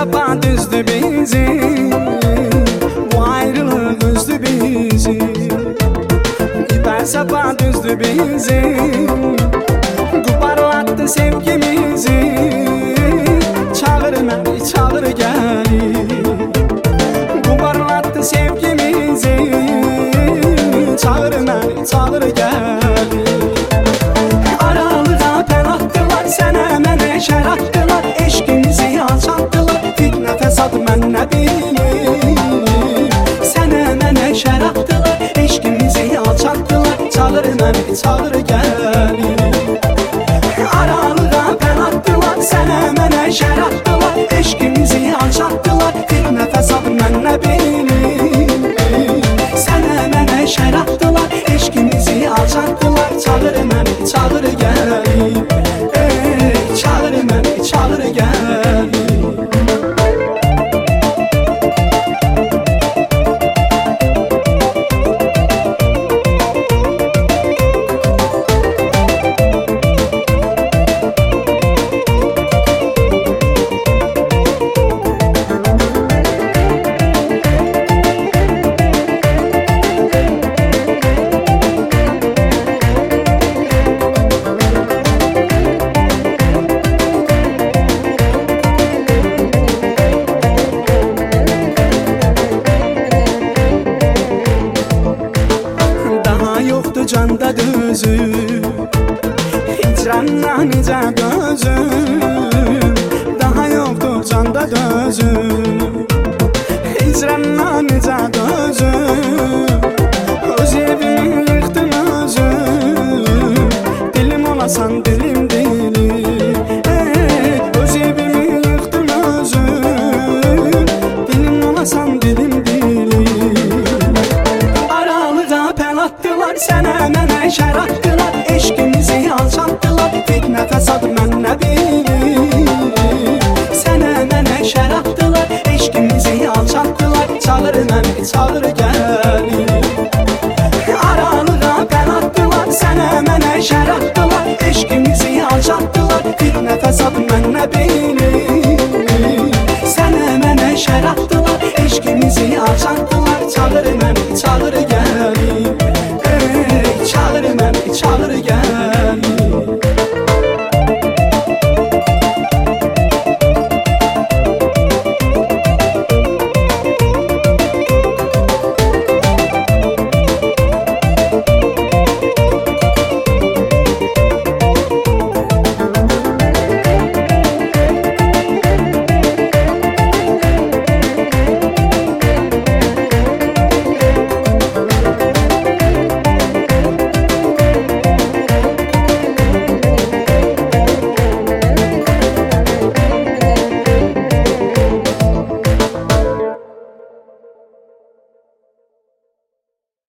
sapa düzdü bizi, bu ayrılık üzdü bizi. İper sapa düzdü bizi, parlattı sevgimizi. Çağır beni, çağır gel. Parlattı sevgimizi. Çağır beni, çağır gel. Aralığa pen attılar, sənə mənə şər attılar. Eşkimizi alçattılar, fitnə fesad mən nə bilim. Sənə mənə şər attılar, eşkimizi alçattılar. Çağır beni, çağır gel. Aralığa pen attılar, sənə mənə şər attılar. Eşkimizi alçattılar, fitnə fesad mən nə bilim. Sənə mənə şər attılar, eşkimizi alçattılar. Çağır beni, çağır gel. Çağır beni, çağır gel. Canda düzüm, hicranla necə dözüm. Daha yoktur canda dözüm, hicranla necə dözüm. Öz evimi yıktım özüm, dilim olasan dilim dilim. Öz evimi yıktım özüm, dilim olasan dilim dilim. Aralığa pen attılar, sənə mənə şər attılar. Eşkimizi alçattılar, fitnə fesad mən nə bilim. Sənə mənə şər attılar, eşkimizi alçattılar. Çağır beni, çağır gel. Aralığa pen attılar, sənə mənə şər attılar. Eşkimizi alçattılar, fitnə fesad mən nə bilim. Sənə mənə şər attılar, eşkimizi alçattılar. Çağır beni, çağır